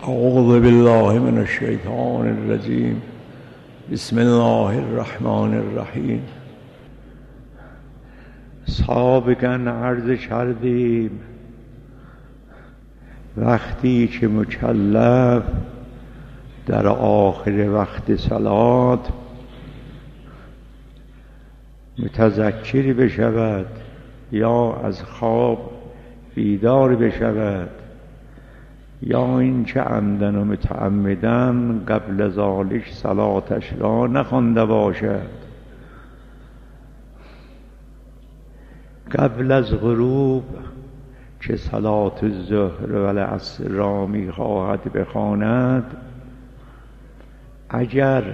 اعوذ بالله من الشیطان الرجیم. بسم الله الرحمن الرحیم. سابقاً عرض کردیم وقتی که مکلف در آخر وقت صلات متذکر بشود یا از خواب بیدار بشود یا اینکه عمدن و متعمدن قبل ذالک صلاتش را نخوانده باشد، قبل از غروب که صلات الظهر و العصر را میخواهد بخواند، اگر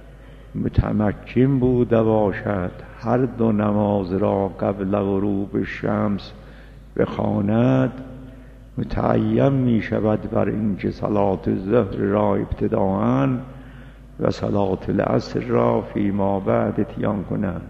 متمکن بوده باشد هر دو نماز را قبل غروب شمس بخواند، متعین می شود بر اینکه صلات الظهر را ابتداءً و صلات العصر را فیما بعد اتیان کند.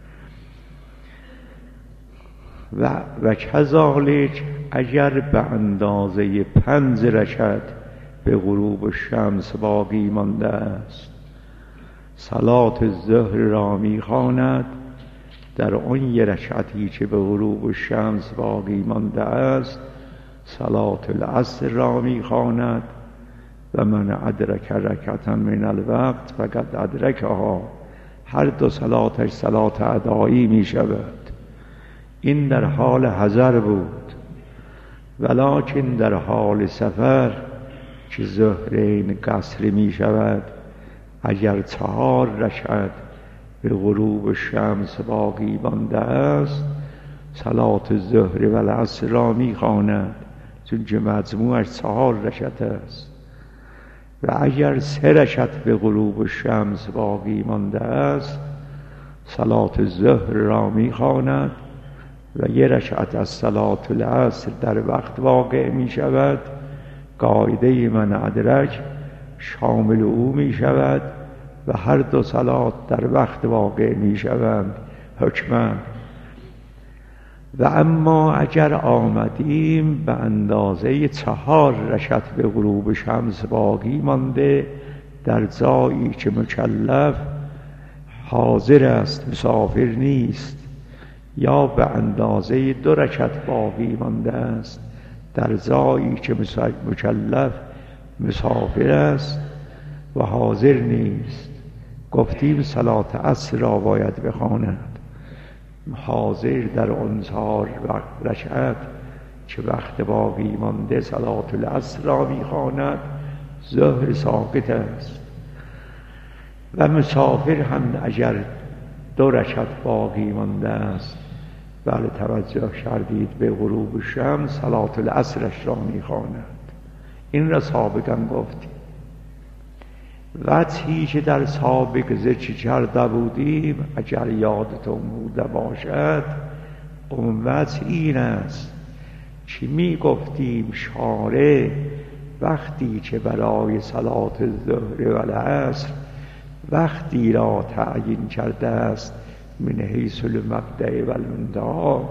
و کذالک اگر به اندازه 5 رکعت به غروب شمس باقی مانده است، صلات الظهر را می‌خواند، در آن 1 رکعتی که به غروب شمس باقی مانده است صلات العصر را می‌خواند. و من ادرک رکعتا من الوقت فقد ادرکها، هر دو صلاتش صلات ادایی می‌شود. این در حال حضر بود، ولکن در حال سفر که ظهرین قصر می شود، اگر 4 رکعت به غروب شمس باقی مانده است صلات الظهر و العصر را می خواند، چون که مجموعش 4 رکعت است. و اگر 3 رکعت به غروب شمس باقی مانده است صلات الظهر را می خواند و 1 رکعت از صلات العصر در وقت واقع می شود. قاعده من ادرک شامل او می شود و هر دو صلات در وقت واقع می شوند حکما. و اما اگر آمدیم به اندازه 4 رکعت به غروب شمس باقی مانده در جایی که مکلف حاضر است مسافر نیست، یا به اندازه 2 رکعت باقی مانده است در جایی که مکلف مسافر است و حاضر نیست، گفتیم صلات عصر را باید بخواند. حاضر در آن 4 رکعت که وقت باقی مانده صلات العصر را میخواند، ظهر ساقط است. و مسافر هم اگر 2 رکعت باقی مانده است، بله توجه کردید، به غروب شمس صلات العصرش را میخواند. این را سابقا گفتیم. وجهی که در سابق ذکر کرده بودیم اگر یادتون بوده باشد، اون وجه این است که می گفتیم شارع وقتی که برای صلات الظهر و العصر وقتی را تعیین کرده است من حیث المبدأ و المنتهی،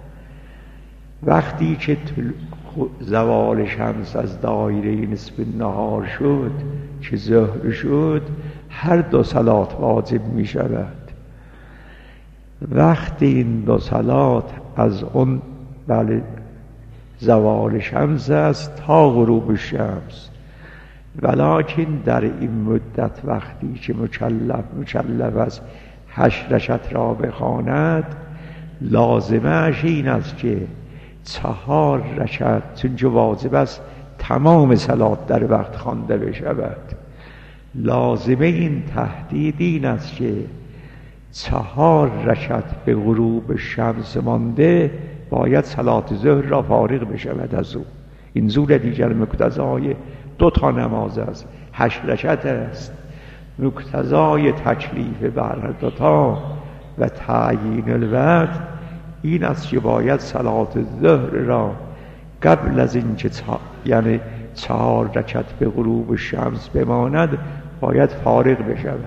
وقتی که زوال شمس از دایره نصف نهار شد که ظهر شد، هر دو صلات واجب می شود. وقتی این 2 صلات از اون زوال شمس است تا غروب شمس، ولکن در این مدت وقتی که مکلف است 8 رکعت را بخواند، لازمش این است که 4 رکعت، چون که واجب است تمام صلات در وقت خوانده بشود، لازمه این تهدید این است که 4 رکعت به غروب شمس مانده باید صلات ظهر را فارغ بشود از او. این زور دیگر مقتضای 2 تا نماز است، 8 رکعت است. مقتضای تکلیف بر 2 تا و تعیین الوقت این است که باید صلات ظهر را قبل از این که یعنی 4 رکعت به غروب شمس بماند باید فارغ بشود.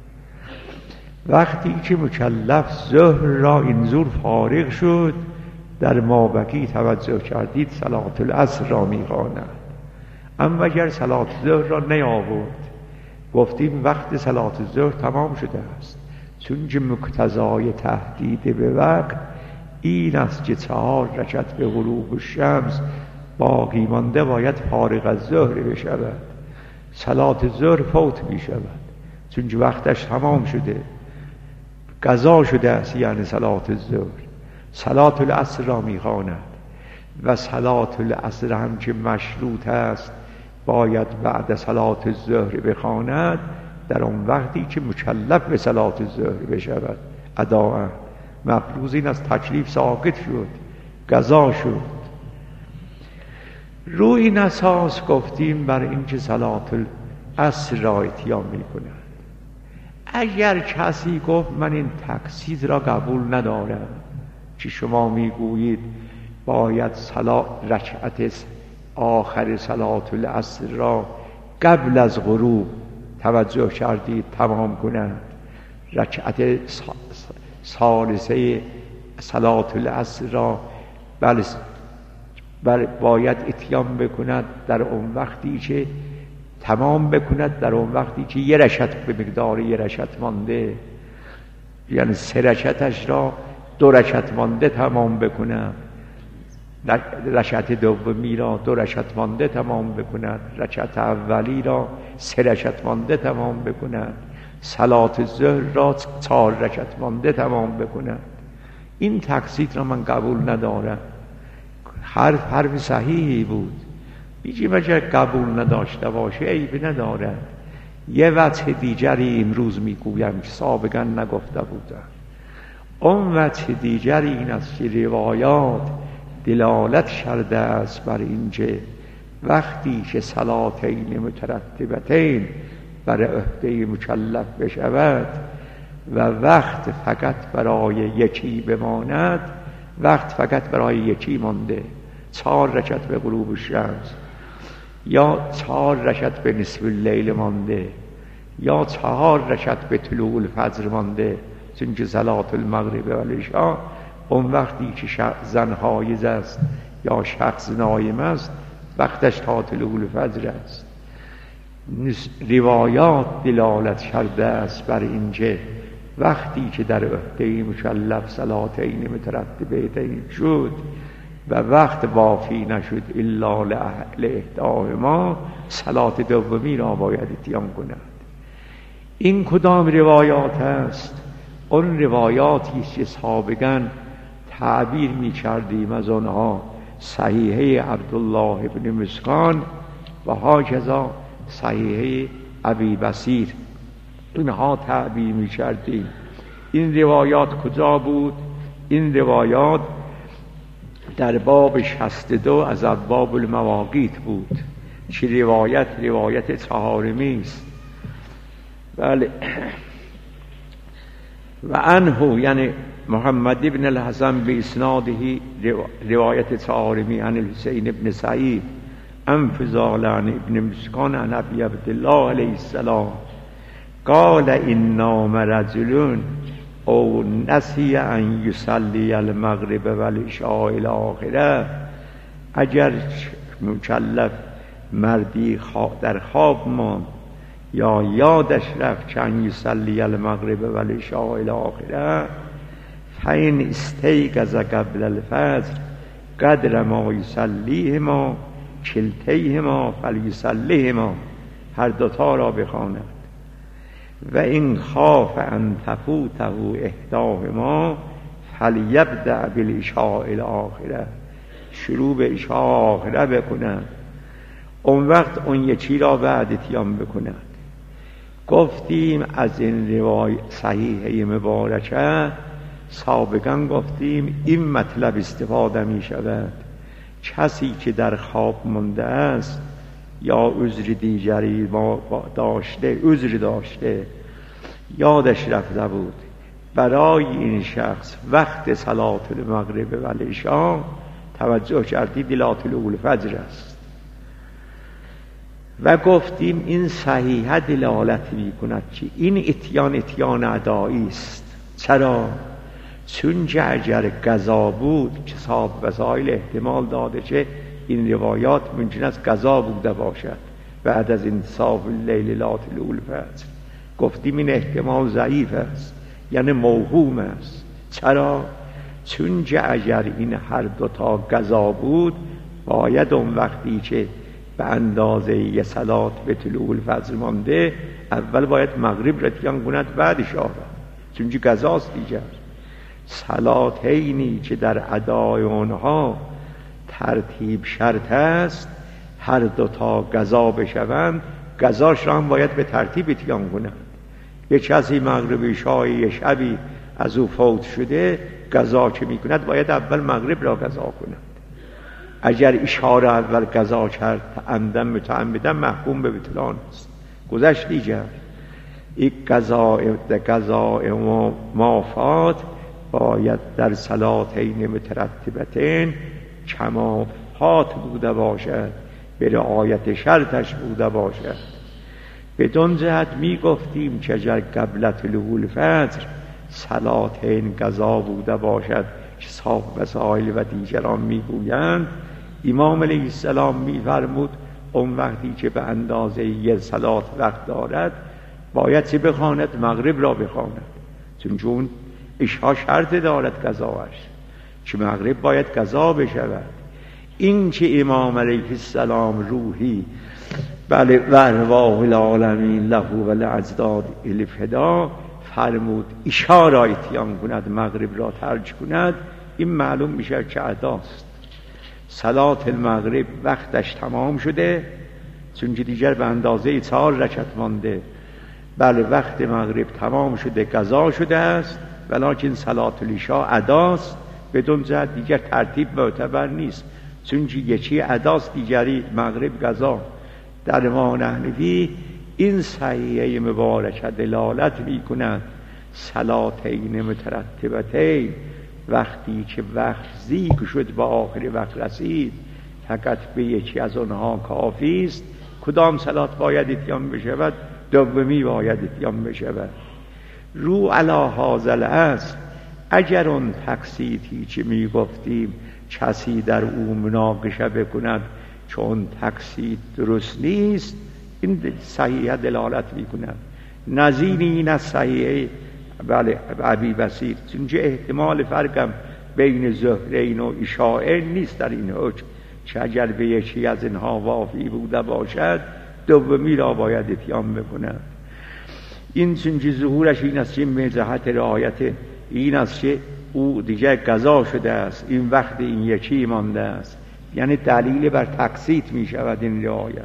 وقتی که مکلف ظهر را اینجور فارغ شد، در مابقی توجه کردید صلات العصر را می‌خواند. اما اگر صلات ظهر را نیاورد، گفتیم وقت صلات ظهر تمام شده است، چون که مقتضای تهدید به وقت این است که 4 رکعت به غروب شمس باقی مانده باید فارغ از ظهر بشود. صلات ظهر فوت می شود چون که وقتش تمام شده، قضا شده است. یعنی صلات ظهر صلات العصر را می خواند و صلات العصر هم که مشروط است باید بعد صلات الظهر بخواند در آن وقتی که مکلف به صلات الظهر بشود اداء. مفروض این از تکلیف ساقط شد، قضا شد. روی این اساس گفتیم بر اینکه صلات العصر را اتیان می کند. اگر کسی گفت من این تقصید را قبول ندارم که شما میگویید باید رکعت آخر صلات العصر را قبل از غروب توجه کردید تمام کنند، رکعت ثالثه صلات العصر را باید اتیان بکند در اون وقتی که تمام بکند، در اون وقتی که 1 رکعت به مقدار 1 رکعت مانده، یعنی 3 رکعتش را 2 رکعت مانده تمام بکند، رکعت دومی را 2 رکعت مانده تمام بکند، رکعت اولی را 3 رکعت مانده تمام بکند، صلات ظهر را 4 رکعت مانده تمام بکند. این تقصید را من قبول ندارم. حرف صحیحی بود. میگیم اگر قبول نداشته باشه عیبی ندارد. یه وجه دیگری امروز میگویم که سابقا نگفته بودم. اون وجه دیگری این است که روایات دلالت کرده است بر اینکه وقتی که صلاتین مترتبتین بر عهده مکلف بشود و وقت فقط برای یکی بماند، وقت فقط برای یکی مانده، 4 رکعت به غروب شمس یا 4 رکعت به نصف اللیل مانده یا 4 رکعت به طلوع الفجر مانده، چون که صلات المغرب و العشاء اون وقتی که زن حایض است یا شخص نایم است وقتش تا طلوع الفجر است. روایات دلالت کرده است بر اینکه وقتی که در عهده مکلف صلاتین مترتبتین شد و وقت وافی نشد الا لاحداهما، صلات دومی را باید اتیان کند. این کدام روایات است؟ اون روایاتی است که سابقا تعبیر می کردیم از آنها صحیحه عبدالله ابن مسکان و هاکذا صحیحه ابی بصیر، اینها تعبیر می کردیم. این روایات کجا بود؟ این روایات در باب 62 از ابواب المواقیت بود که روایت طهارمی است. بله. و عنه یعنی محمد ابن الحسن به اسناده روایت طهارمی عن الحسین ابن سعید عن فضال عن ابن مسکان عن ابی عبدالله علیه السلام قال ان نام رجل او نسی ان یصلی المغرب و العشاء الاخره، اگر مکلف مردی در خواب ماند یا یادش رفت که ان یصلی المغرب و العشاء الاخره فین استیقظ قبل الفجر قدر ما یصلیهما کلتیهما فلیصلیهما، هر دوتا را بخواند. و این خاف ان تفوته احداهما فلیبدأ بالعشاء الاخره، شروع به عشاء آخره بکنند، اون وقت اون یکی را بعد اتیان بکنند. گفتیم از این روایت صحیحه مبارکه سابقا گفتیم این مطلب استفاده می شود. کسی که در خواب مانده است یا عذر دیگری داشته، یادش رفته بود، برای این شخص وقت صلات المغرب و العشاء توجه کردید الی طلوع الفجر است. و گفتیم این صحیحه دلالت می کند که این اتیان ادایی است. چرا؟ چون که اگر قضا بود که صاحب وسائل احتمال داده که این روایات ممکن است قضا بوده باشد بعد از انتصاف لیل لا طلوع الفجر. گفتیم این احتمال ضعیف است، یعنی موهوم است. چرا؟ چون اگر این هر دوتا قضا بود باید اون وقتی که به اندازه یه صلات به طلوع الفجر مانده اول باید مغرب را اتیان کند بعد شاه را، چون قضاست دیگر. صلاتینی که در ادای اونها ترتیب شرط است، هر دوتا قضا بشوند قضاش را هم باید به ترتیب اتیان کند. یه کسی مغرب شاه یه شبی از او فوت شده، قضا که می کند باید اول مغرب را قضا کند. اگر اشاره اول قضا کرد عمدن متعمدن محکوم به بطلان است. گذشت دیگر. این قضا مافات باید در صلاتین مترتبتین کما فات بوده باشد، به رعایت شرطش بوده باشد. بدون جهت می گفتیم که اگر قبل طلوع الفجر صلاتین قضا بوده باشد که صاحب وسائل و دیگران می گویند، امام علیه السلام می فرمود اون وقتی که به اندازه یه صلات وقت دارد باید چه بخواند؟ مغرب را بخواند، چون عشا شرط دارد قضاش که مغرب باید قضا بشود. این که امام علیه السلام روحی بله و ارواح العالمین له و لاجداد الفدا فرمود عشا را اتیان کند مغرب را ترک کند، این معلوم میشه که اداست. صلات المغرب وقتش تمام شده، چون دیگر به اندازه 4 رکعت مانده. بله وقت مغرب تمام شده، قضا شده است، ولکن صلات العشا اداست. بدون جهت دیگر ترتیب معتبر نیست، چون یکی اداست دیگری مغرب قضا. در امام نحوی این صحیحه مبارکه دلالت می کند صلاتین مترتبتین وقتی که وقت ذکر شد به آخر وقت رسید فقط به یکی از آنها کافی است. کدام صلات باید اتیان بشود؟ دومی باید اتیان بشود. رو علی هذا الاصل اگر اون تقسیطی که می گفتیم کسی در او مناقشه بکند چون تقسیط درست نیست، این صحیح دلالت می کند. نظیر این از صحیح بله ابی بصیر، چون احتمال فرقم بین زهرین و عشاءین نیست در این حکم که اگر به یکی از اینها وافی بوده باشد دومی را باید اتیان بکند. این چون ظهورش این است که مزحت رعایت این است که او دیگر قضا شده است، این وقت این یکی مانده است، یعنی دلیل بر تقسیط می شود این رعایت.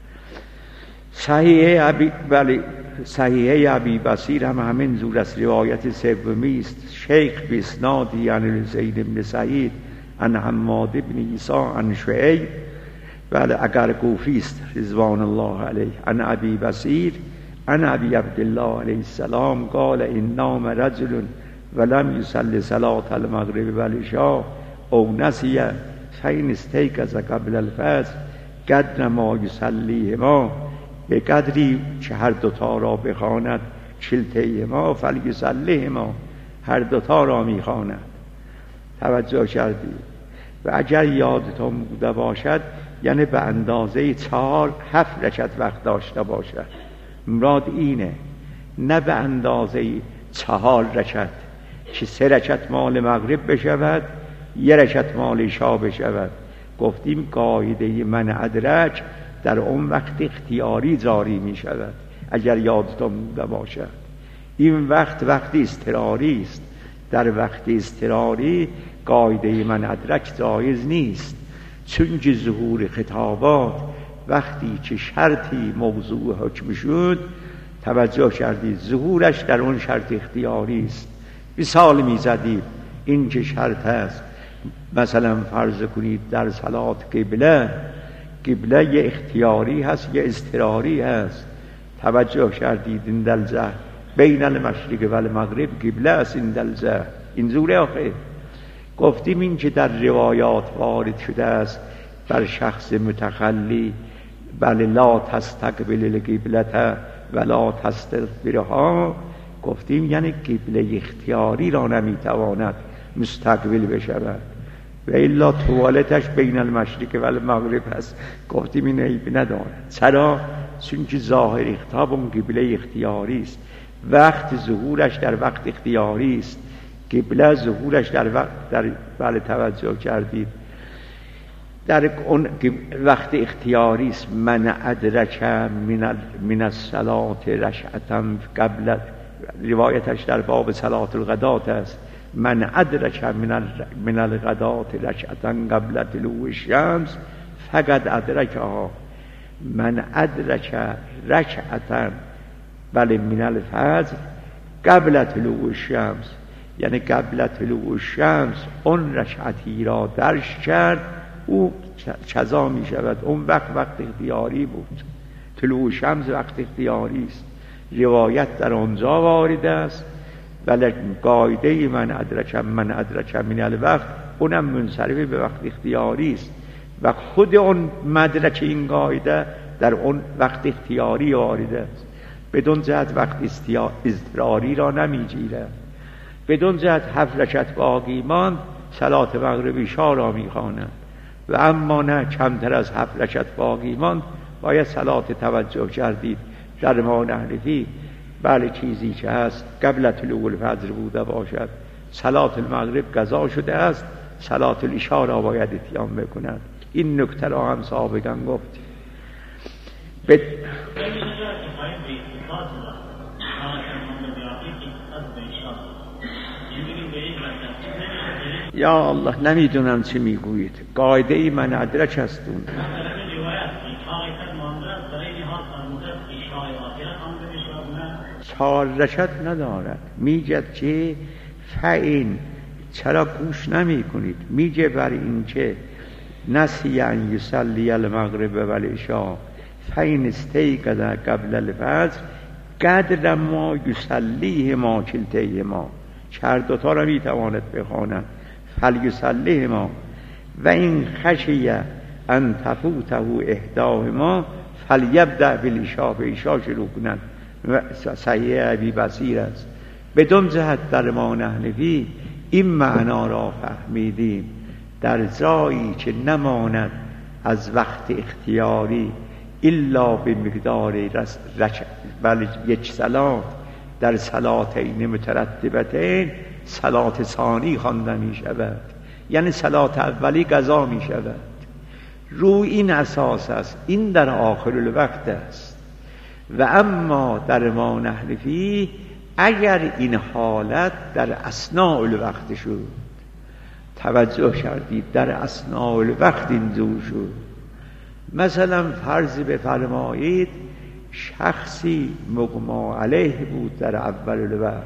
صحیحه ابی بصیر هم همین زور است. روایت سومی است شیخ بسنادی عن زید بن سعید عن حماد بن عیسی عن شعیب، بله اگر گوفی است رضوان الله علیه، عن ابی بصیر عن ابی عبدالله علیه السلام قال ان نام رجل ولم يصلي صلاة المغرب والعشاء او نسي فإن استيقظ قبل الفجر قدر ما يصليهما، به قدری که هر دوتا را بخواند کلتیهما فلیصلیهما، هر دوتا را میخواند. توجه کردید؟ و اگر یادتون بوده باشد یعنی به اندازه 7 رکعت وقت داشته باشد، مراد اینه، نه به اندازه 4 رکعت که 3 رکعت مال مغرب بشود 1 رکعت مال عشا بشود. گفتیم قاعده من ادرک در اون وقت اختیاری جاری می شود. اگر یادتون بوده باشد این وقت اضطراری است، در وقت اضطراری قاعده من ادرک جایز نیست، چون ظهور خطابات وقتی که شرطی موضوع حکم شد، توجه کردید ظهورش در اون شرط اختیاری است. مثال می زدید این که شرط است، مثلا فرض کنید در صلات قبله یه اختیاری هست یه اضطراری هست. توجه کردید این دلزه بین المشرق و المغرب قبله است، این دلزه این زوره آخه. گفتیم این که در روایات وارد شده است بر شخص متخلی بل لا تستقبل القبلة ولا تستدبرها، گفتیم یعنی قبله اختیاری را نمیتواند مستقبل بشود. و الا توالتش بین المشرق و المغرب هست. گفتیم این عیب ندارد. چرا؟ چون که ظاهر خطاب اون قبله اختیاری است، وقت ظهورش در وقت اختیاری است. قبله ظهورش در توجه کردید در اون وقت اختیاری است. من ادرک من الصلاة رشعة قبل، روایتش در باب صلاة الغدات است. من ادرک من الغدات رشعة قبل طلوع الشمس فقد ادرکها. من ادرک رشعة بله من الفجر قبل طلوع الشمس، یعنی قبل طلوع الشمس اون رشعتی را درش کرد، او قضا می شود. اون وقت اختیاری بود. طلوع شمس وقت اختیاری است. روایت در آنجا وارد است، ولی قاعده من ادرک من الوقت اونم منصرف به وقت اختیاری است و خود اون مدرک این قاعده در اون وقت اختیاری وارد است. بدون جهت وقت اضطراری را نمیگیرد. بدون جهت 7 رکعت باقی ماند صلات مغرب عشا را میخواند و اما نه کمتر از 7 رکعت باقی ماند باید صلات توجه کردید در ما حنفی. بله چیزی که هست قبل طلوع الفجر بوده باشد، صلات المغرب قضا شده است، صلات العشا را باید اتیان بکند. این نکته را هم سابقا گفت. یا الله نمیدونم چی میگویید. قاعده ای من ادرک هستون. 4 رکعت ندارد. میگد که فعین، چرا گوش نمی کنید؟ میگه بر این که نسی ان یصلی المغرب و العشاء فعین استیقظ قبل الفجر قدر ما یصلیه ما کلتیه ما. هر دوتا را میتواند بخواند. فلیصلیه ما و این خشیه ان تفوته احداهما فلیبدأ بالعشاء، به عشاء شروع کنند. صحیح ابی بصیر است. بدون جهت در ما حنفی این معنا را فهمیدیم در جایی که نماند از وقت اختیاری الا به مقدار بل یک صلات در صلاتین مترتبتین صلات ثانی خوانده می شود، یعنی صلات اولی قضا می شود. روی این اساس است. این در آخر الوقت است. و اما در ما حنفی اگر این حالت در اثناء الوقت شد، توجه کردید در اثناء الوقت اینجور شد، مثلا فرض بفرمایید شخصی مغما علیه بود در اول الوقت،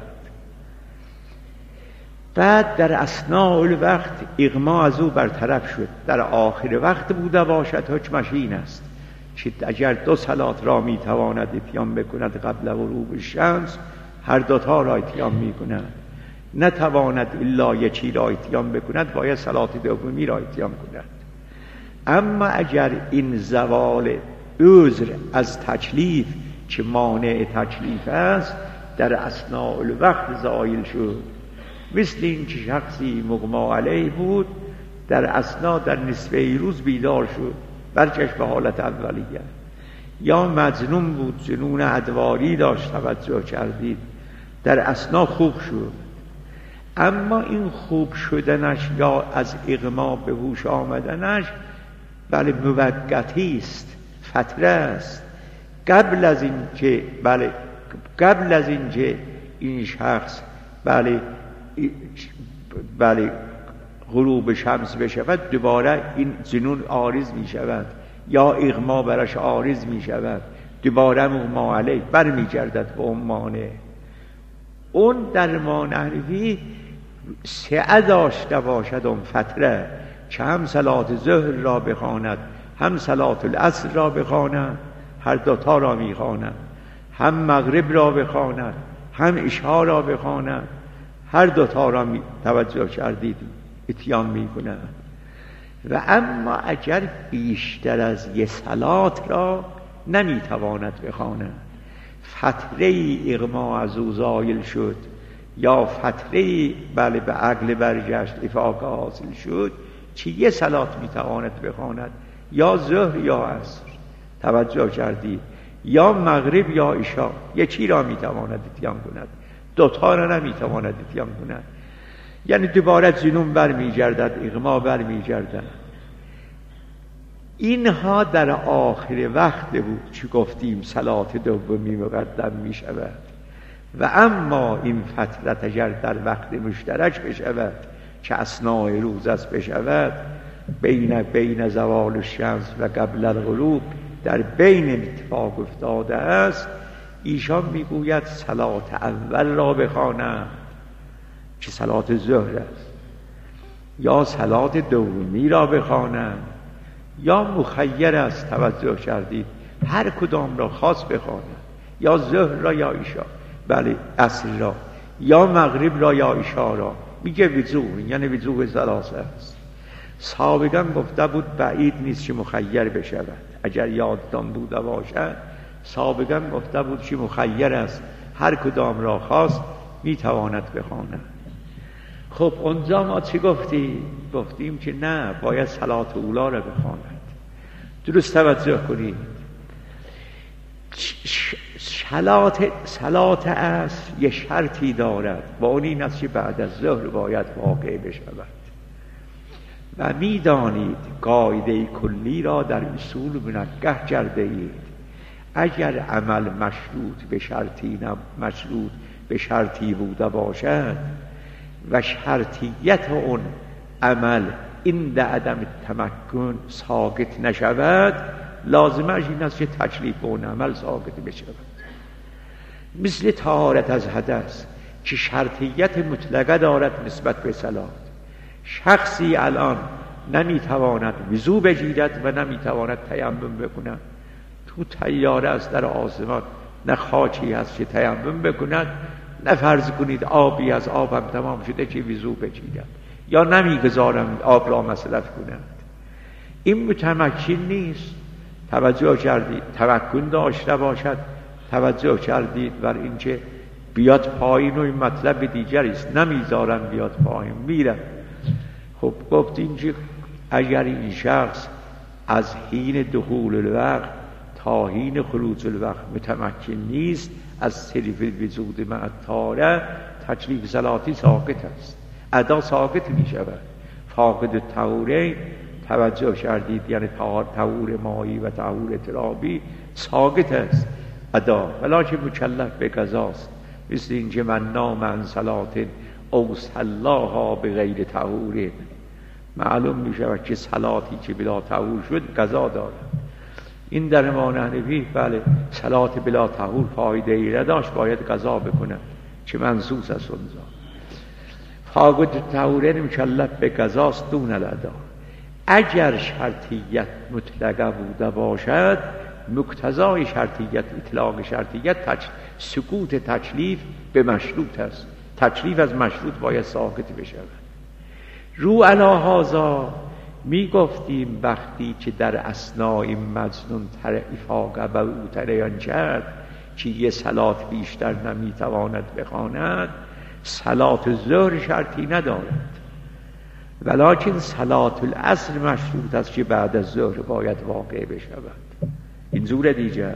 بعد در اثناء الوقت اغما از او برطرف شد، در آخر وقت بوده باشد، حکمش این است که اگر 2 صلات را میتواند اتیان بکند قبل غروب الشمس، هر دوتا را اتیان میکند. نتواند الا یکی را اتیان بکند، باید صلات دومی را اتیان کند. اما اگر این زوال عذر از تکلیف که مانع تکلیف است در اثناء الوقت زائل شد، مثل این که شخصی مغما علیه بود در اثناء در نصفه روز بیدار شد، برگشت به حالت اولیه، یا مجنون بود، جنون ادواری داشت، توجه کردید، در اثناء خوب شد. اما این خوب شدنش یا از اغما به هوش آمدنش بله موقتی است، فتره است. قبل از این که این شخص بله غروب شمس بشود دوباره این جنون عارض می شود یا اغما برش عارض می شود، دوباره مغما علیه برمی گردد به اون مانع. اون در ما حنفی سعه داشته باشد اون فتره که هم صلات ظهر را بخواند هم صلات العصر را بخواند، هر دوتا را میخواند، هم مغرب را بخواند هم عشا را بخواند، هر دوتا را توجه کردید اتیان میکند. و اما اگر بیشتر از 1 صلات را نمیتواند بخواند، فتره اغما از او زایل شد یا فتره بله به عقل برگشت افاقه حاصل شد، که یه صلات میتواند بخواند، یا ظهر یا عصر، توجه کردید، یا مغرب یا عشاء، یکی را میتواند اتیان کند، دوتا را نمیتواند اتیان کند. یعنی دوباره جنون برمیگردد، اغما برمیگردد. اینها در آخر وقت بود چی گفتیم صلات دومی مقدم می شود. و اما این فترت اگر در وقت مشترک بشود که اثناء روز است بشود، بین زوال الشمس و قبل الغروب، در بین اتفاق افتاده است، ایشان میگوید صلات اول را بخوانم که صلات ظهر است، یا صلات دومی را بخوانم، یا مخیر است، توجه کردید، هر کدام را خاص بخوانم، یا ظهر را یا عشاء، بله عصر را، یا مغرب را یا عشاء را. میگه وضوح، یعنی وضوح ثلاثه است. سابقا گفته بود بعید نیست که مخیر بشود، اگر یادتان بوده باشد سابقا گفته بود که مخیر است، هر کدام را خواست میتواند بخواند. خب اونجا ما چی گفتیم که نه، باید صلات اولا را بخواند. درست توجه کنید، صلات عصر یه شرطی دارد و اون این است که بعد از ظهر باید واقع بشود. و میدانید قاعده کلی را در اصول منگه کرده اید، اگر عمل مشروط به شرطی بوده باشد و شرطیت اون عمل این عدم تمکن ساقط نشود، لازمش این است که تکلیف اون عمل ساقط بشود. مثل طهارت از حدث که شرطیت مطلقه دارد نسبت به صلات. شخصی الان نمیتواند وضو بگیرد و نمیتواند تیمم بکند، تو طیاره است در آسمان، نه خاکی هست که تیمم بکند، نه فرض کنید آبی از آبم تمام شده که وضو بگیرد، یا نمیگذارم آب را مصرف کند. این متمکن نیست. توجه کردید، تمکن داشته باشد، توجه کردید بر اینکه بیاد پایین و این مطلب دیگری است، نمیذارم بیاد پایین، میرم. خب گفتیم که اگر این شخص از حین دخول الوقت تا حین خروج الوقت متمکن نیست از صرف وجود مع الطهاره، تکلیف صلاتی ساقط است، ادا ساقط می شود. فاقد الطهورین، توجه کردید، یعنی طهور مایی و طهور ترابی ساقط است ادا، ولکن مکلف به قضاست. مثل اینکه من نام عن صلات او صلاها بغیر طهور، معلوم می شود که صلاتی که بلا طهور شد قضا دارد. این در امام حنفی بله، صلات بلا طهور فایده ای نداشت، باید قضا بکنه که منصوص است اونجا. فاقد طهورین مکلف به قضاست دون الادا. اگر شرطیت مطلقه بوده باشد، مقتضای شرطیت، اطلاق شرطیت سکوت تکلیف به مشروط است. تکلیف از مشروط باید ساقط بشود. رو علی هذا می گفتیم وقتی که در اثناء مجنون افاقه به او تریان کرد که یه صلات بیشتر نمیتواند بخواند، صلات ظهر شرطی ندارد، ولکن صلات العصر مشروط است که بعد از ظهر باید واقع بشود. این زور دیگر،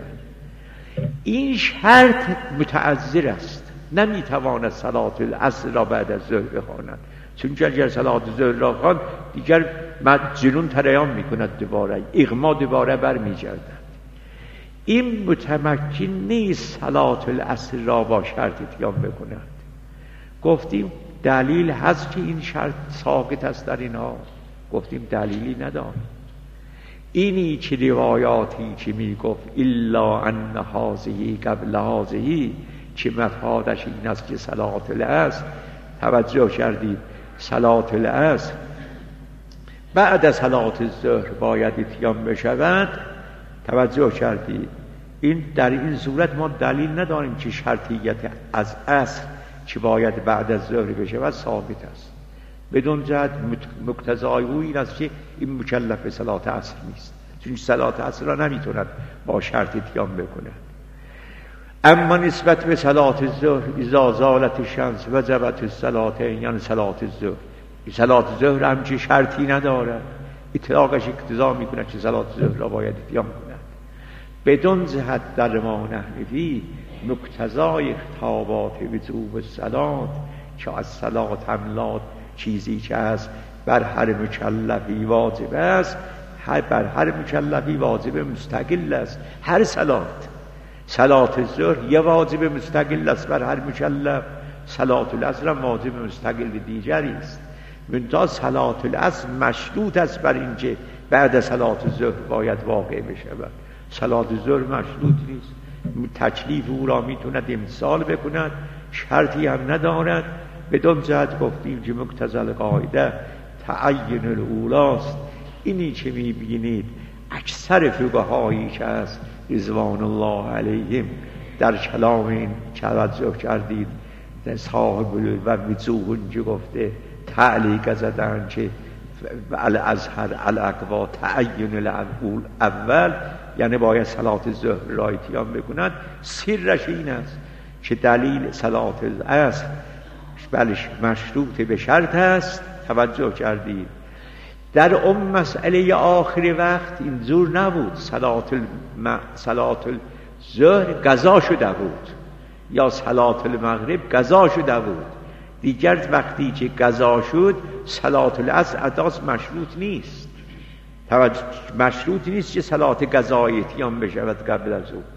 این شرط متعذر است، نمیتواند صلات العصر را بعد از ظهر بخواند، چون اگر صلات ظهر را خواند دیگر جنون تریان میکند، دوباره اغما دوباره برمیگردد. این متمکن نیست صلات العصر را با شرط اتیان بکند. گفتیم دلیل هست که این شرط ساقط است در اینها، گفتیم دلیلی نداریم. اینی که روایاتی که میگفت الا ان هذه قبل هذه، که مفادش این است که صلات العصر، توجه کردید، صلات العصر بعد از صلات الظهر باید اتیان بشود، توجه کردید. این در این صورت ما دلیل نداریم که شرطیت از عصر که باید بعد از ظهر بشود ثابت است. بدون جهت مقتضای او این است که این مکلف به صلات عصر نیست، چون صلات عصر را نمیتوند با شرط اتیان بکند. اما نسبت به صلات الظهر اذا زالت الشمس وجبت الصلاتین، یعنی صلات الظهر صلات ظهر هم چه شرطی ندارد، اطلاقش اقتضا میکند که صلات ظهر را باید اتیان کند. بدون جهت در ما نحنفی مقتضای خطابات وجوب الصلات که از صلات املات چیزی که است بر هر مکلفی واجب است، بر هر مکلفی واجب مستقل است. هر صلات ظهر یه واجب مستقل است بر هر مکلف، صلات العصر هم واجب مستقل دیگری است. منتها صلات العصر مشروط است بر اینکه بعد از صلات ظهر باید واقع بشود. صلات ظهر مشروط نیست، تکلیف او را میتوند امتثال بکند، شرطی هم ندارد. بدون جهت گفتیم که مقتضی القاعده تعین الاولاست. اینی که میبینید اکثر فقهایی که از رضوان الله علیهم در کلام این توجه کردید، در صاحب و وجوه اونجا گفته تعلیق زدن که الازهر الاقوا تعین الاول، یعنی باید صلات ظهر را اتیان بکند. سرش این است که دلیل صلات العصر بلش مشروط به شرط است. توجه کردید در اون مسئله آخر وقت اینجور نبود. صلات الظهر قضا شده بود یا صلات المغرب قضا شده بود. دیگر وقتی که قضا شد صلات العصر اداس مشروط نیست. مشروط نیست که صلات قضایی اتیان بشود قبل از او.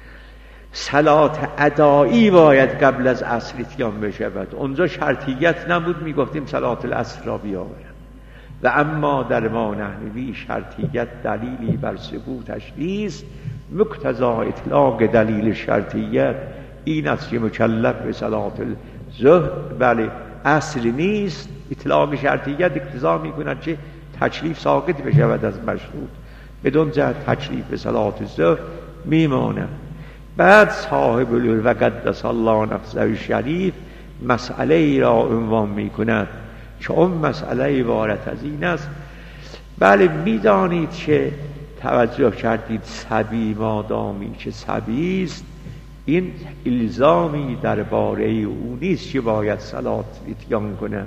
صلات ادایی باید قبل از عصر اتیان بشود. اونجا شرطیت نبود، میگفتیم صلات العصر را بیاورد. و اما در ما نحنوی شرطیت دلیلی بر ثبوتش نیست. مقتضا اطلاق دلیل شرطیت این است که مکلف به صلات الظهر بله اصل نیست. اطلاق شرطیت اقتضا میکند که تکلیف ساقط بشود از مشروط، بدون جهت تکلیف به صلات الظهر میماند. بعد صاحب و قدس الله نفسه شریف مسئله ای را عنوان میکند که اون مسئله عبارت از این است. بله میدانید که توجه کردید صبی مادامی که صبی است، این الزامی درباره او نیست که باید صلات اتیان کند.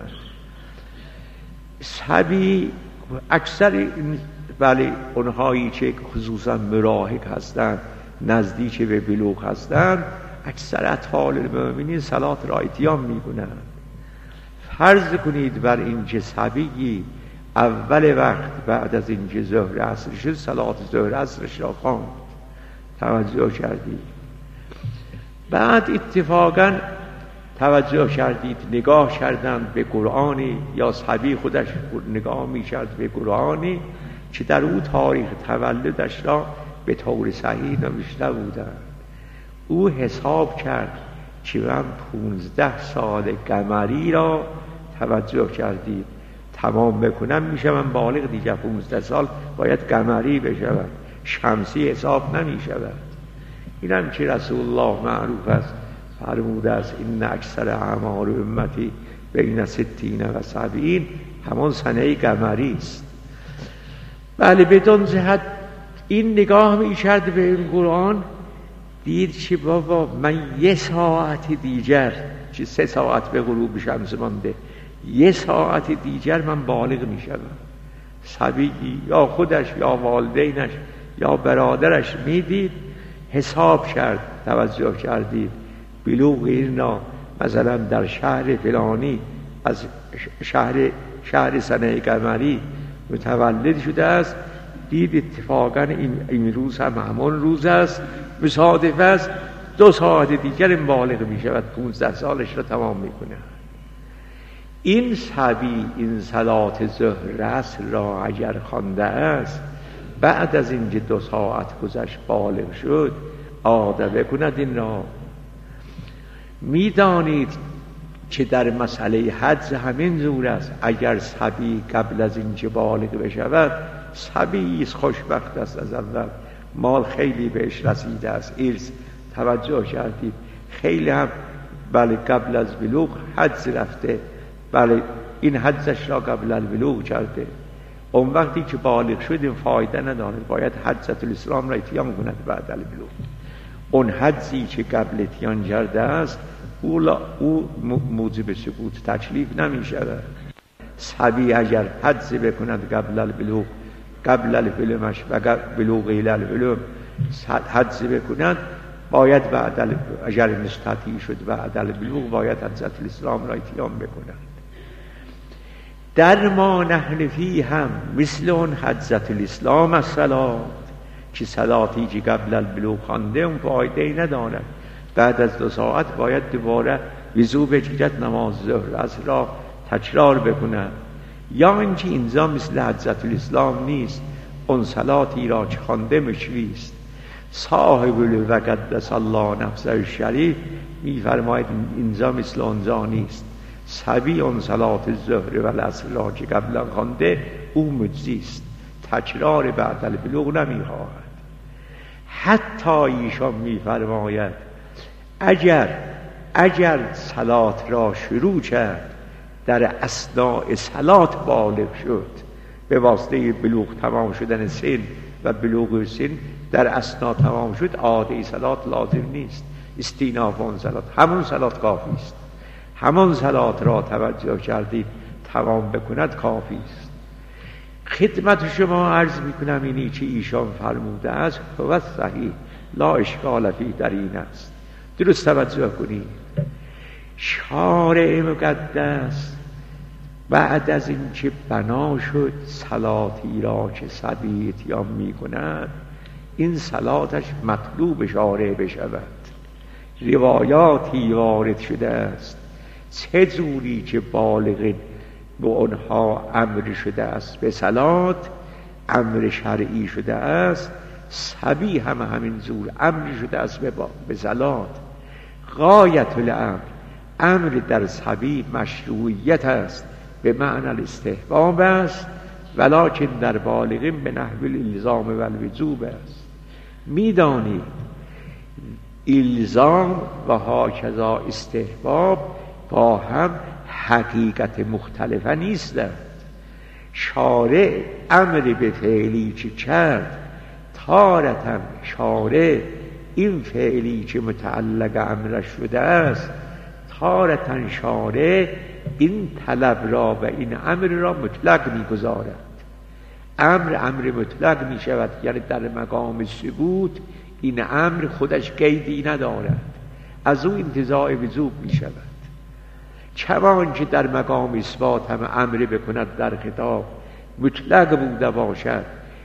صبی اکثر بله اونهایی که خصوصا مراهق هستند، نزدیک به بلوغ هستند، اکثر اطفال المؤمنین صلات را اتیان میکنند. فرض کنید بر این که صبی اول وقت بعد از اینکه ظهر عصر شد صلات ظهر عصرش را خواند. توجه کردید؟ بعد اتفاقا توجه کردید نگاه کردند به قرآنی، یا صبی خودش نگاه میکرد به قرآنی که در او تاریخ تولدش را به طور صحیح نوشته بودند. او حساب کرد که من 15 سال قمری را توجه کردید تمام بکنم میشه من بالغ دیگه. 15 سال باید قمری بشود، شمسی حساب نمیشود. اینم که رسول الله معروف است فرموده است این اکثر اعمار امتی بین 60 و 70 همون سنه قمری است. بله بدون جهت این نگاه می‌کرد به این قرآن، دید که بابا من یه ساعت دیگر که 3 ساعت به غروب شمس مانده، یه ساعت دیگر من بالغ میشم. صبی یا خودش یا والدینش یا برادرش میدید، حساب کرد. توجه کردید بلوغ اینا مثلا در شهر فلانی از شهر سنه قمری متولد شده است، دید اتفاقا این روز هم همون روز است، مصادف است 2 ساعت دیگر بالغ می شود، 15 سالش را تمام می کنه. این صبی این صلات ظهر عصر را اگر خوانده است بعد از اینکه 2 ساعت گذشت بالغ شد عاده کند این را. میدانید که در مسئله حج همین جور است. اگر صبی قبل از اینکه بالغ بشود، صبی خوشبخت است، از اول مال خیلی بهش رسیده است، ارث. توجه کردید خیلی هم بله قبل از بلوغ حج رفته، بله این حجش را قبل البلوغ کرده. اون وقتی که بالغ شد این فایده نداره، باید حجت الاسلام را اتیان کند بعد البلوغ. اون حجی که قبل اتیان کرده است او موجب ثبوت تکلیف نمی شود. صبی اگر حدس بکند قبل البلوغش و بلوغ البلوغ حدس بکند، باید بعد اگر مستطیع شد بعد البلوغ باید حضرت الاسلام را اتیان بکند. در ما نحن فی هم مثل اون حضرت الاسلام الصلاة، که صلاتی که قبل البلوغ خوانده اون فایده ای ندارد، بعد از 2 ساعت باید دوباره وضو بگیرد، نماز ظهر عصر را تکرار بکند. یا اینکه اینجا مثل حضرت الاسلام نیست، اون صلاتی را که خوانده مشویست. صاحب الوقدس الله نفسه الشریف میفرماید اینجا مثل اونجا نیست. صبی اون صلات ظهر و العصر را که قبلا خوانده او مجزیست، تکرار بعد البلوغ نمیخواهد. حتی ایشان میفرماید اگر صلات را شروع کرد در اثناء صلات بالغ شد، به واسطه بلوغ تمام شدن سن و بلوغ سن در اثناء تمام شد، عاده صلات لازم نیست، استیناف اون صلات، همون صلات کافی است. همون صلات را توجه کردید تمام بکند کافی است. خدمت شما عرض میکنم اینی که ایشان فرموده است و صحیح لا اشکال فی در این است. درست توجه کنید. شارع مقدس بعد از این که بنا شد صلاتی را که صبی اتیان میکند، این صلاتش مطلوب شارع بشود. روایاتی وارد شده است چه جوری که بالغ به آنها امر شده است به صلات، امر شرعی شده است، صبی هم همین جور امر شده است به صلات. غایت الامر، امر در صبی مشروعیت است، به معنی الاستحباب است، ولکن در بالغین به نحو الالزام و الوجوب است. میدانید الزام و هاکذا استحباب با هم حقیقت مختلفه نیستند. شارع امر به فعلی که کرد، تارتاً شارع این فعلی که متعلق امرش شده است، تارتاً شارع این طلب را و این امر را مطلق می‌گذارد. امر مطلق می شود، یعنی در مقام ثبوت این امر خودش قیدی ندارد، از او انتزاع وجوب می شود. چون که در مقام اثبات هم امر بکند در خطاب مطلق بوده باشد،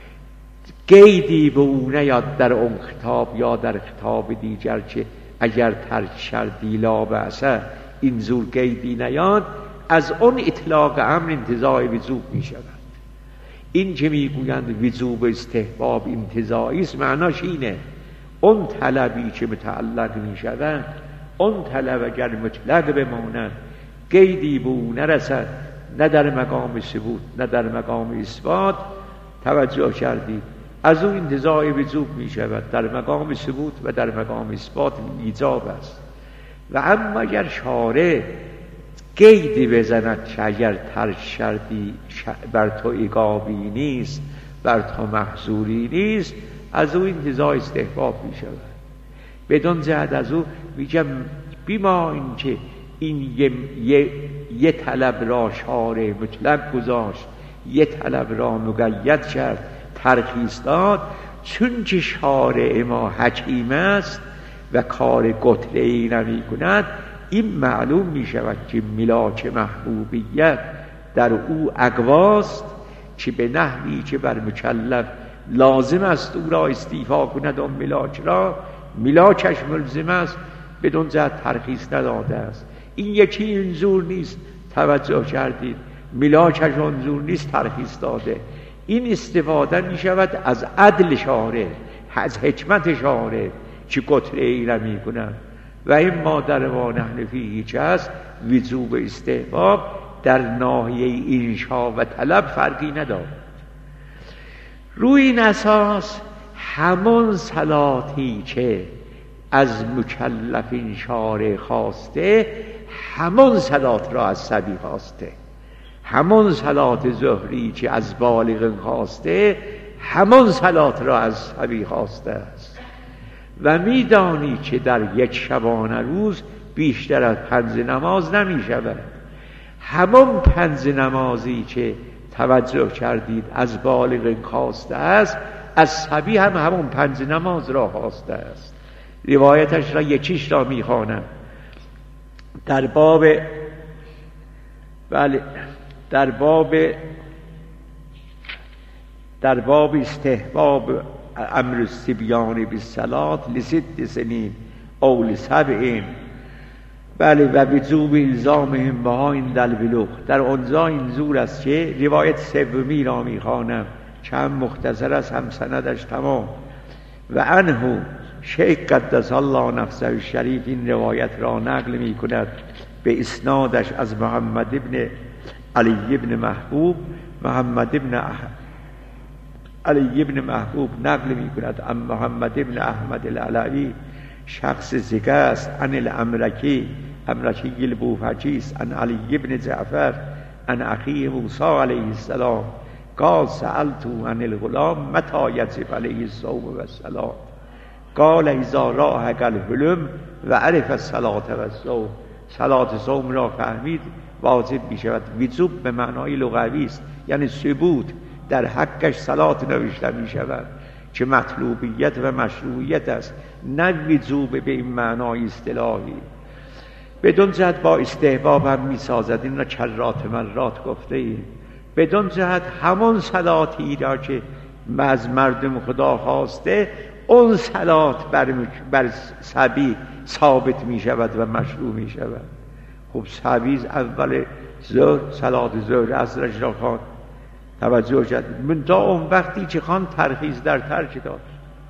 قیدی به او نیاد در اون خطاب یا در خطاب دیگر که اگر ترک شرطی لا بأسه این زور قیدی نیاد، از اون اطلاق امر انتزاع وجوب می شود. این که میگویند وجوب استحباب انتزاعی است، معناش اینه اون طلبی که متعلق می شود، اون طلب اگر مطلق بماند، قیدی به او نرسد، نه در مقام ثبوت نه در مقام اثبات، توجه کردید، از اون انتزاع وجوب می شود، در مقام ثبوت و در مقام اثبات ایجاب است. و اما اگر شارع قیدی بزند که اگر ترک شرطی بر تو عقابی نیست، بر تو محظوری نیست، از او انتزاع استحباب می شود. بدون جهت از او میگم بیما این که این یه طلب را شارع مطلق گذاشت، یه طلب را مقید کرد، ترخیص داد، چون که شارع ما حکیم است و کار قطعی نمی کند، این معلوم می شود که ملاک محبوبیت در او اقواست که به نحوی که بر مکلف لازم است او را استیفا کند، اون ملاک را ملاکش ملزم است، بدون جهت ترخیص نداده است. این یکی اینجور نیست، توجه کردید، ملاکش اونجور نیست، ترخیص داده. این استفاده می شود از عدل شارع، از حکمت شارع که قطعی نمی کند. و این ما در ما نحن فیه چه است؟ وجوب استحباب در ناحیه انشا و طلب فرقی ندارد. روی این اساس همون صلاتی که از مکلفین شارع خواسته، همون صلات را از صبی خواسته. همون صلات ظهری که از بالغ خواسته، همون صلات را از صبی خواسته است. و میدانی که در یک شبانه روز بیشتر از 5 نماز نمی شود. همون پنج نمازی که توجه کردید از بالغ خواسته است، از صبی هم همون پنج نماز را خواسته است. روایتش را یکیش را میخوانم. در باب استحباب امر الصبیان بالصلاة لست سنین او لسبع، بله، و وجوب الزامهم بها عند البلوغ. در آنجا این زور است که روایت سومی را میخوانم که هم مختصر است هم سندش تمام. و عنه شیخ قدس الله نفسه الشریف این روایت را نقل می کند به اسنادش از محمد ابن علی ابن محبوب. محمد ابن علی ابن محبوب نقل می کند عن محمد ابن احمد العلوی، شخص زگه است، عن الامرکی البوفجیس، عن علی ابن جعفر عن اخیه موسی علیه السلام قال سألتو عن الغلام متى یجب علیه الصوم و الصلاة قال اذا راحق الحلم و عرف الصلاة و الصوم. صلاة صوم را فهمید واجب می شود. وجوب به معنای لغوی است، یعنی ثبوت در حقش صلاة نوشته می شود که مطلوبیت و مشروعیت است، نه وجوب به این معنای اصطلاحی. بدون جهت با استحباب هم می سازد، این را کرات مرات گفته ایم. بدون جهت همون صلاتی را که از مردم خدا خواسته، اون صلات بر صبی ثابت می شود و مشروع می شود. خب صبی اول ظهر صلات ظهر عصرش را خواند، توجه کرد، منتها اون وقتی که خواند ترخیص در ترک داد.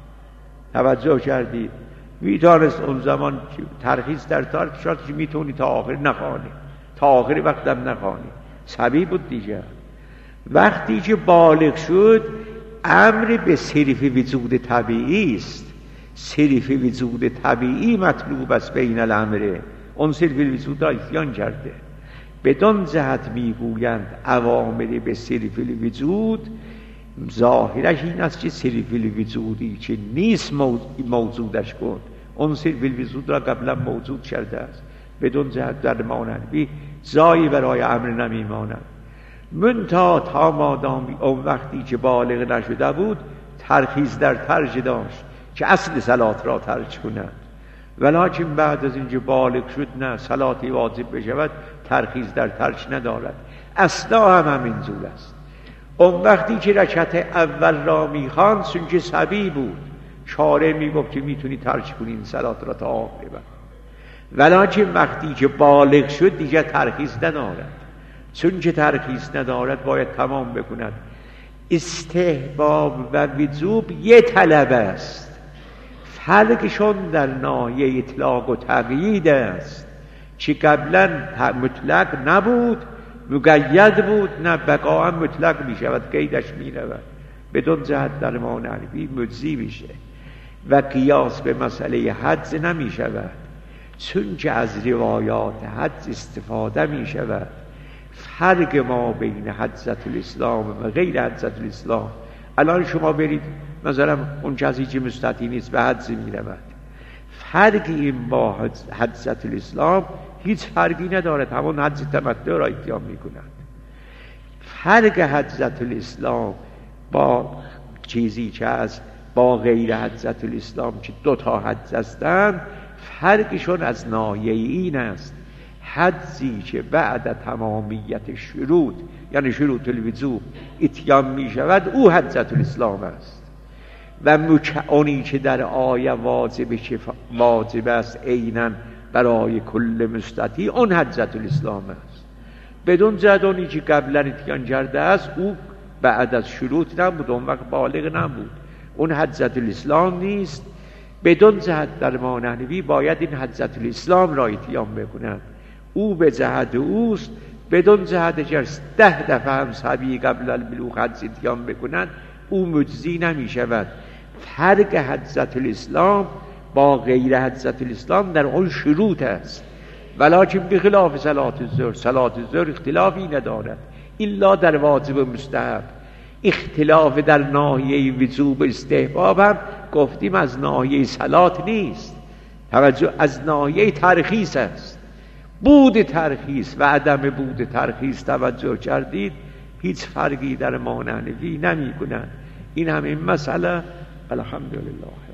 توجه کردید؟ میتونست اون زمان ترخیص در ترک شد که میتونی تا آخر نخوانی، تا آخر وقتم نخوانی. صبی بود دیگه. وقتی که بالغ شد امر به صرف وجود طبیعی است. صرف وجود طبیعی مطلوب است بین الامره. اون صرف وجود را اتیان کرده. بدون جهت میگویند اوامر به صرف الوجود ظاهرش این است که صرف الوجودی که نیست موجودش کن. اون صرف الوجود را قبلا موجود کرده است. بدون جهت در مانند جایی برای امر نمیماند. منتها تا مادام اون وقتی که بالغ نشده بود ترخیص در ترک داشت که اصل صلات را ترک کند. ولیکن بعد از اینکه بالغ شد نه، صلاتی واجب بشود ترخیص در ترک ندارد. اصلا هم همینجور است. اون وقتی که رکعت اول را میخواند چون که صبی بود، شارع میگفت که میتونی ترک کنی این صلات را تا آخر. ولیکن وقتی که بالغ شد دیگه ترخیص ندارد. چون که ترخیص ندارد باید تمام بکند. استحباب و وجوب یه طلب است، فرقشون در ناحیه اطلاق و تقیید است که قبلا مطلق نبود، مقید بود، نه بقا هم مطلق می شود، قیدش می رود. بدون جهت در مانعی مجزی میشه و قیاس به مسئله حدس نمی شود، چون که از روایات حدس استفاده می شود. فرق ما بین حجت الاسلام و غیر حجت الاسلام، الان شما برید مثلا اون کسی که مستطیع نیست به حج می رود، فرق این با حجت الاسلام هیچ فرقی ندارد، همون حج تمتع را اتیام می کند. فرق حجت الاسلام با چیزی که از با غیر حجت الاسلام که دو تا حج هستند، فرقشون از ناحیه این است: حجی که بعد تمامیت شروط، یعنی شروط الوجوب، اتیام می شود، او حجت الاسلام است. و اونی که در آیه واجب است عیناً برای کل مستطیع، اون حجت الاسلام است. بدون جهت اونی که قبلا اتیان کرده است او بعد از شروط نبود، اون وقت بالغ نبود، اون حجت الاسلام نیست. بدون جهت در مانحنوی باید این حجت الاسلام را اتیام بکند، او به جهت اوست. بدون جهت که 10 دفعه هم صبی قبل البلوغ حج اتیام بکند او مجزی نمی شود. فرق حجت الاسلام با غیر حجت الاسلام در اون شروط است، ولیکن بخلاف صلات الظهر، صلات الظهر اختلافی ندارد الا در واجب و مستحب. اختلاف در ناحیه وجوب استحباب هم گفتیم از ناحیه صلات نیست، توجه، از ناحیه ترخیص است. بود ترخیص و عدم بود ترخیص توجه کردید هیچ فرقی در مانعنوی نمی کنند. این همین مسئله. الحمدلله.